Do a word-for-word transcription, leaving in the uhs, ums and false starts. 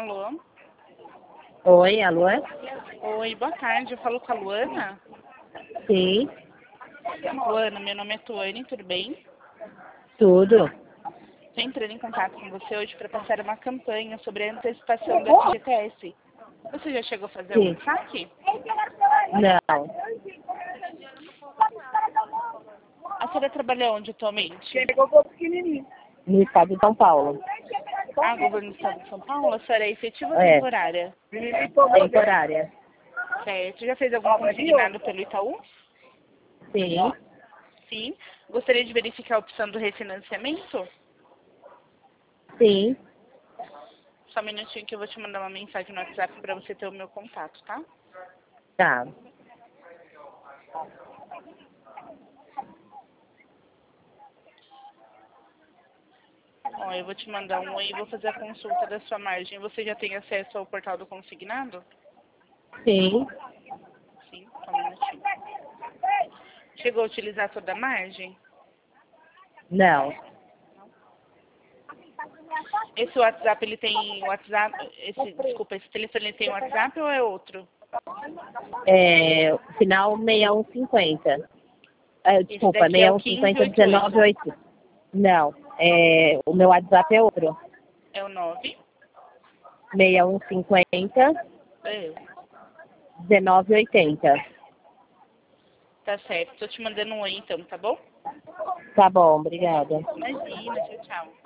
Alô? Oi, alô? Oi, boa tarde. Eu falo com a Luana. Sim, Luana, meu nome é Tuane, tudo bem? tudo. Estou entrando em contato com você hoje para passar uma campanha sobre a antecipação do F G T S. Você já chegou a fazer Sim. algum saque? Não, A senhora trabalha onde atualmente? no estado de São Paulo. Ah, governo do Estado de São Paulo? A senhora é efetiva ou É. temporária? Temporária. Certo. Já fez algum consignado pelo Itaú? Sim, Sim. Gostaria de verificar a opção do refinanciamento? sim, Só um minutinho que eu vou te mandar uma mensagem no WhatsApp para você ter o meu contato, tá? tá. Ó, eu vou te mandar um oi e vou fazer a consulta da sua margem. Você já tem acesso ao portal do consignado? Sim, Sim, só um minutinho. Chegou a utilizar toda a margem? não. Esse WhatsApp, ele tem WhatsApp, esse, desculpa, esse telefone ele tem WhatsApp ou é outro? É, final seis um cinco zero. É, Esse desculpa, daqui é o seis um cinco zero quinze oitenta e um nove oito. oito. Não, é, o meu WhatsApp é outro. É o nove? seis um cinco zero, É. um nove oito zero. Tá certo. Tô te mandando um oi então, tá bom? Tá bom, obrigada. Imagina, tchau, tchau.